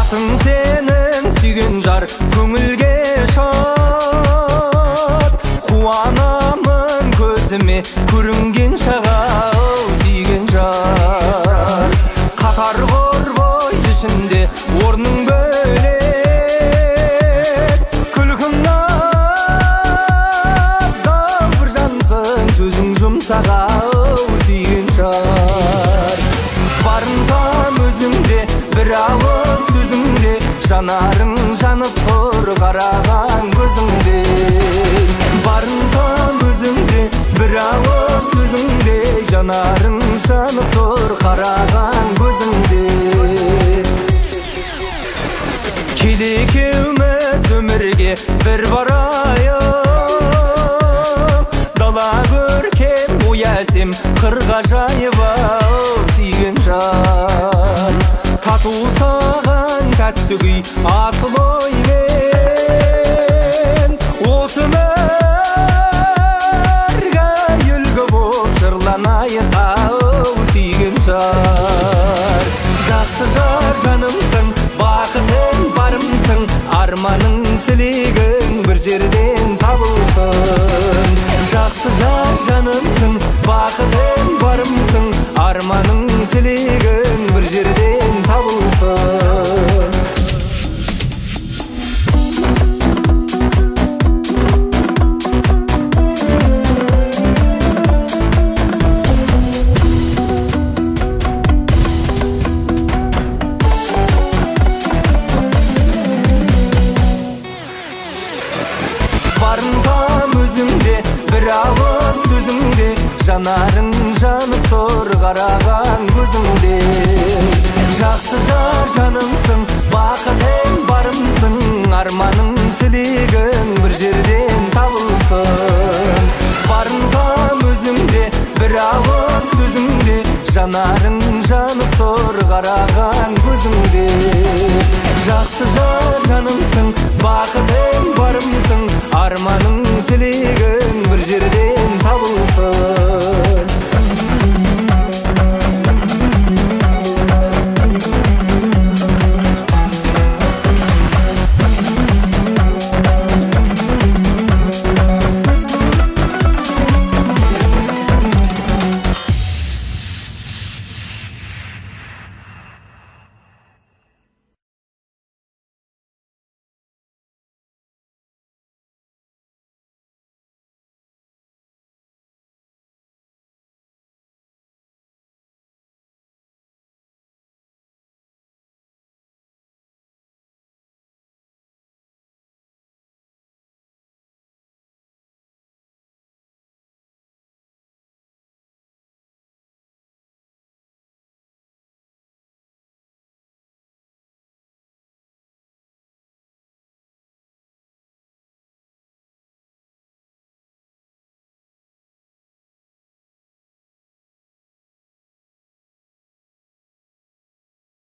Бактың сенің сүйген жар көңілге шат, қуанамын көзіме көрінген шаға сүйген жар. Қатар қорбой ішінде орның бөлек, күлкің наздан бір жансың сөзің жұмсаға сүйген жар. Барынтам өзіңде бір ауыз сөзіңде, жанарың жанып тұр қараған көзіңде. Барынтам өзіңде бір ауыз сөзіңде, жанарың жанып тұр қараған көзіңде. Келе екеуміз өмірге бір барайық, дала көркем оясем қырға жайып сүйген жар. Тату саған тәтті күй асыл оймен, осы өмірге үлгі боп жырланайық сүйген жар. Жақсы жар жанымсың, бақытым барымсың, арманың тілегің бір жерден табылсын. Жақсы жар жанымсың, бақытым барымсың, арманың тілегің бір жерден табылсын. Барынтам өзіңде бір ауыз сөзіңде, жанарың жанып тұр қараған көзіңде. Жақсы жар жанымсың, бақытым барымсың, арманың тілегің бір жерден табылсын. Барынтам өзіңде бір ауыз сөзіңде, жанарың жанып тұр қараған көзіңде. Жақсы жар жанымсың, бақытым барымсың, арманың тілегің бір жерден табылсын.